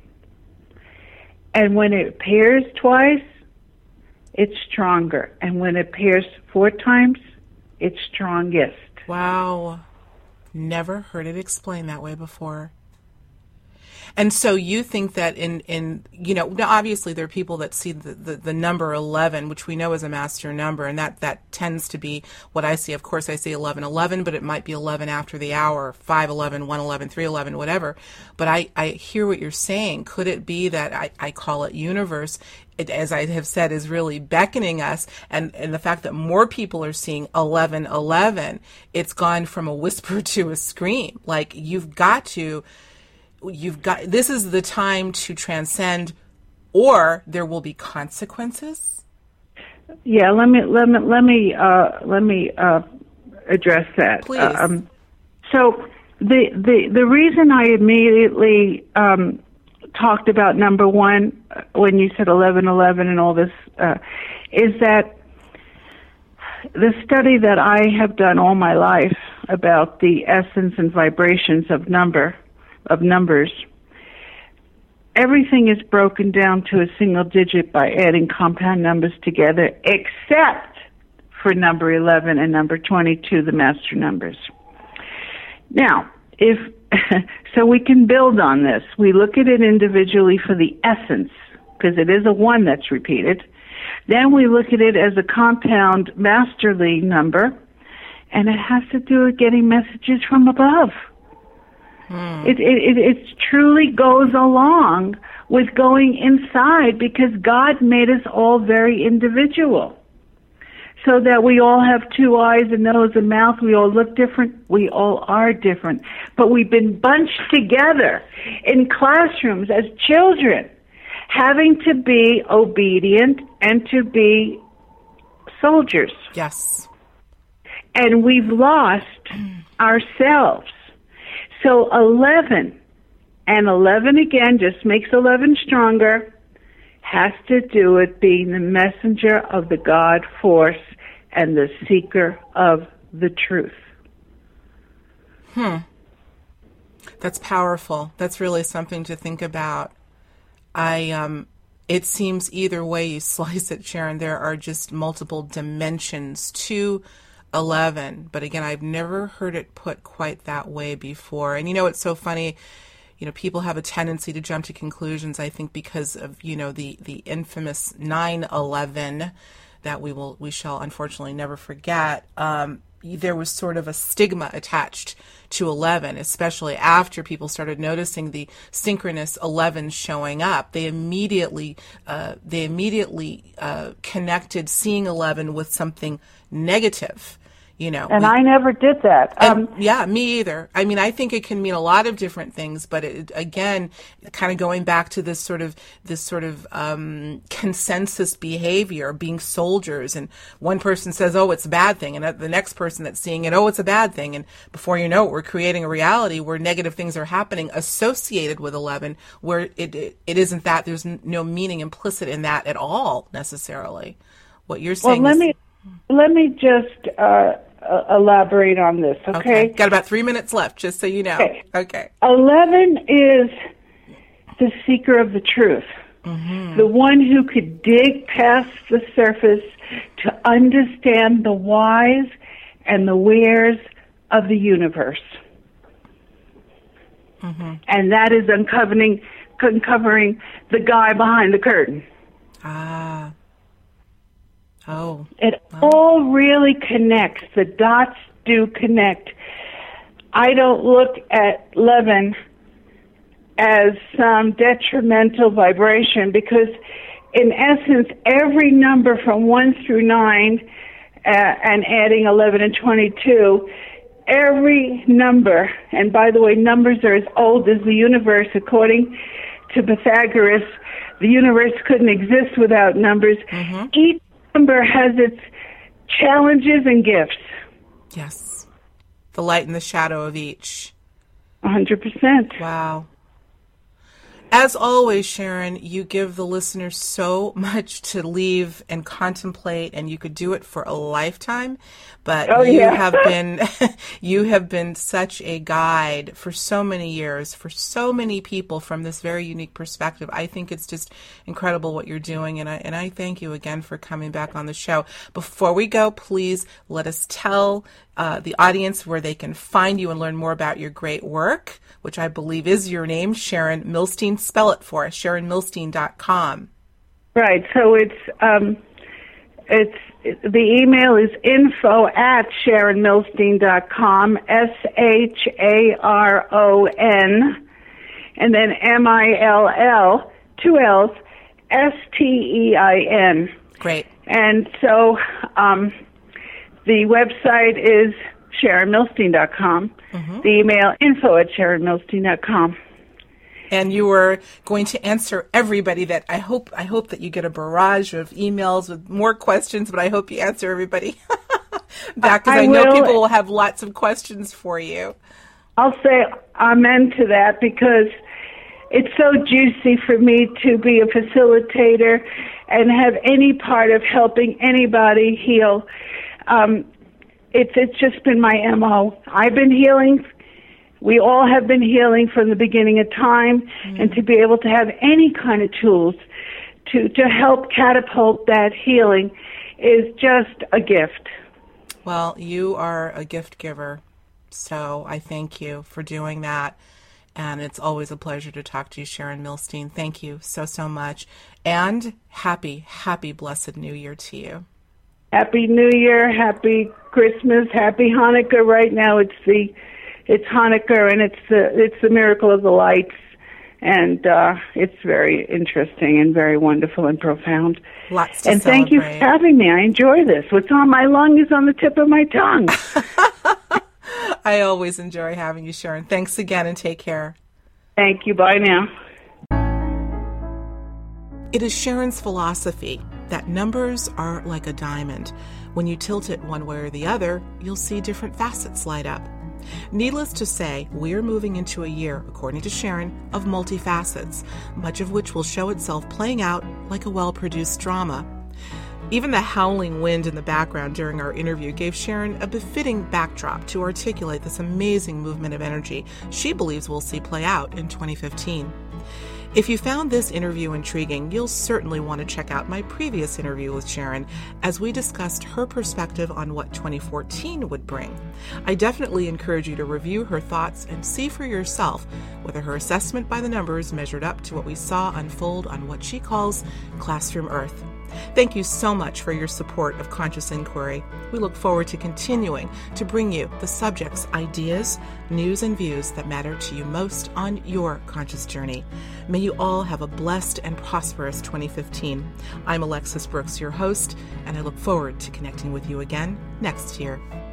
Speaker 2: And when it appears twice, it's stronger. And when it appears 4 times, it's strongest.
Speaker 1: Wow. Never heard it explained that way before. And so you think that in now obviously there are people that see the number 11, which we know is a master number, and that tends to be what I see. Of course, I see 1111, but it might be 11 after the hour, 511, 111, 311, whatever. But I hear what you're saying. Could it be that I call it universe, it, as I have said, is really beckoning us, and the fact that more people are seeing 1111, it's gone from a whisper to a scream. Like, this is the time to transcend, or there will be consequences.
Speaker 2: Yeah, let me address that.
Speaker 1: Please.
Speaker 2: So the reason I immediately talked about number one when you said 1111 and all this is that the study that I have done all my life about the essence and vibrations of numbers, everything is broken down to a single digit by adding compound numbers together, except for number 11 and number 22, the master numbers. Now, so we can build on this. We look at it individually for the essence, because it is a 1 that's repeated. Then we look at it as a compound masterly number, and it has to do with getting messages from above. It truly goes along with going inside, because God made us all very individual. So that we all have 2 eyes, a nose, a mouth. We all look different. We all are different. But we've been bunched together in classrooms as children, having to be obedient and to be soldiers.
Speaker 1: Yes.
Speaker 2: And we've lost ourselves. So 11, and 11 again just makes 11 stronger, has to do with being the messenger of the God force and the seeker of the truth.
Speaker 1: That's powerful. That's really something to think about. It seems either way you slice it, Sharon, there are just multiple dimensions to 11. But again, I've never heard it put quite that way before. And it's so funny. People have a tendency to jump to conclusions, I think, because of, the infamous 9/11 that we shall unfortunately never forget. There was sort of a stigma attached to 11, especially after people started noticing the synchronous 11 showing up. They immediately connected seeing 11 with something negative.
Speaker 2: And I never did that.
Speaker 1: Yeah, me either. I mean, I think it can mean a lot of different things, but again, kind of going back to this sort of consensus behavior, being soldiers, and one person says, "Oh, it's a bad thing," and the next person that's seeing it, "Oh, it's a bad thing," and before you know it, we're creating a reality where negative things are happening associated with 11, where it isn't that. There's no meaning implicit in that at all necessarily. What you're saying.
Speaker 2: Well, let me just elaborate on this, okay?
Speaker 1: Got about 3 minutes left, just so you know. Okay.
Speaker 2: 11 is the seeker of the truth, the one who could dig past the surface to understand the whys and the wheres of the universe. And that is uncovering the guy behind the curtain. It all really connects. The dots do connect. I don't look at 11 as some detrimental vibration, because in essence, every number from 1 through 9 and adding 11 and 22, every number, and by the way, numbers are as old as the universe. According to Pythagoras, the universe couldn't exist without numbers. Mm-hmm. Each number has its challenges and gifts.
Speaker 1: Yes. The light and the shadow of each.
Speaker 2: 100%.
Speaker 1: Wow. As always, Sharon, you give the listeners so much to leave and contemplate, and you could do it for a lifetime. But you have been such a guide for so many years, for so many people from this very unique perspective. I think it's just incredible what you're doing, and I thank you again for coming back on the show. Before we go, please let us tell the audience where they can find you and learn more about your great work, which I believe is your name, Sharon Milstein. Spell it for us, SharonMilstein.com.
Speaker 2: Right. So it's the email is info@SharonMilstein.com, SHARON, and then MILL, 2 L's, STEIN.
Speaker 1: Great.
Speaker 2: And so the website is SharonMilstein.com. Mm-hmm. The email, info@SharonMilstein.com.
Speaker 1: And you are going to answer everybody that I hope that you get a barrage of emails with more questions, but I hope you answer everybody back, because I know people will have lots of questions for you.
Speaker 2: I'll say amen to that, because it's so juicy for me to be a facilitator and have any part of helping anybody heal. It's just been my MO. I've been healing. We all have been healing from the beginning of time, and to be able to have any kind of tools to help catapult that healing is just a gift.
Speaker 1: Well, you are a gift giver, so I thank you for doing that, and it's always a pleasure to talk to you, Sharon Milstein. Thank you so much, and happy blessed New Year to you.
Speaker 2: Happy New Year, happy Christmas, happy Hanukkah. Right now it's Hanukkah, and it's the miracle of the lights, and it's very interesting and very wonderful and profound.
Speaker 1: Lots to
Speaker 2: and
Speaker 1: celebrate.
Speaker 2: Thank you for having me. I enjoy this. What's on my lung is on the tip of my tongue.
Speaker 1: I always enjoy having you, Sharon. Thanks again, and take care.
Speaker 2: Thank you. Bye now.
Speaker 1: It is Sharon's philosophy that numbers are like a diamond. When you tilt it one way or the other, you'll see different facets light up. Needless to say, we're moving into a year, according to Sharon, of multifacets, much of which will show itself playing out like a well-produced drama. Even the howling wind in the background during our interview gave Sharon a befitting backdrop to articulate this amazing movement of energy she believes we'll see play out in 2015. If you found this interview intriguing, you'll certainly want to check out my previous interview with Sharon as we discussed her perspective on what 2014 would bring. I definitely encourage you to review her thoughts and see for yourself whether her assessment by the numbers measured up to what we saw unfold on what she calls Classroom Earth. Thank you so much for your support of Conscious Inquiry. We look forward to continuing to bring you the subjects, ideas, news, and views that matter to you most on your conscious journey. May you all have a blessed and prosperous 2015. I'm Alexis Brooks, your host, and I look forward to connecting with you again next year.